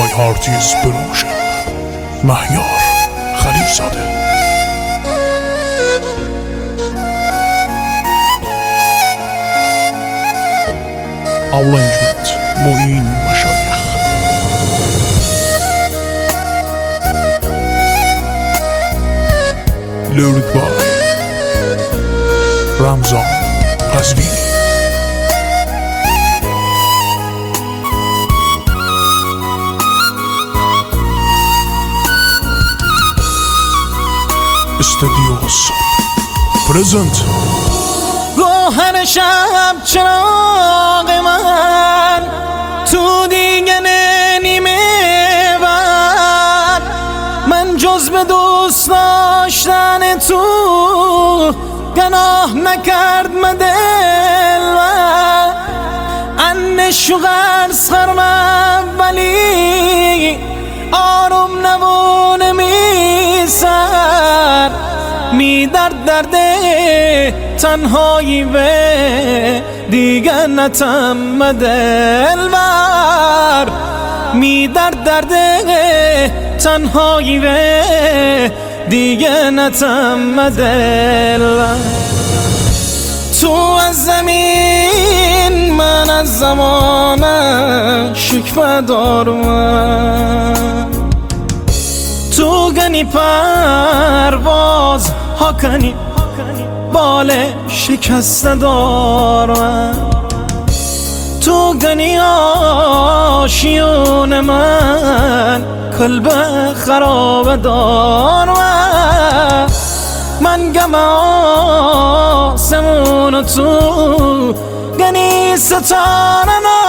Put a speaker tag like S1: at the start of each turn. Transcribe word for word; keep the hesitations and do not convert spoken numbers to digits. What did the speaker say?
S1: My heart is بروشن مهیار خلیل زاده. Arrangement معین مشایخ. Lyric by رمضان قزوینی. استودیو پرزنت.
S2: گوهر شب چراغ من تو دیگه نیمه بر، من جز به دوست داشتن تو گناه نکردم دلبر. انش و غرص خرمم ولی آروم نمونه می سر، می درد درده تنهایی و دیگه نتم دلبر. می درد درده تنهایی و دیگه نتم دلبر. تو از زمین من از زمان شکوه دارم، تو گنی پرواز ها کنی بال شکسته دارم، تو گنی آشیون من قلب خراب دارم. من گم آسمون تو گنی ستاره